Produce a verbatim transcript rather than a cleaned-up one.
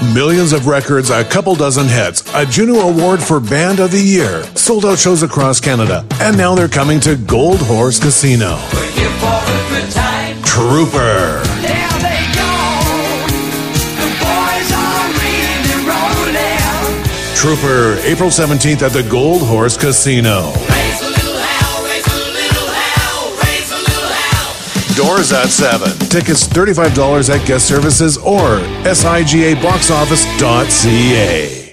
Millions of records, a couple dozen hits, a Juno Award for Band of the Year, sold out shows across Canada, and now they're coming to Gold Horse Casino. We're here for a good time. Trooper. There they go. The boys are really rolling. Trooper, April seventeenth at the Gold Horse Casino. Raise a little hell, raise a little hell, raise a little hell. Doors at seven. Tickets thirty-five dollars at guest services or siga box office dot c a.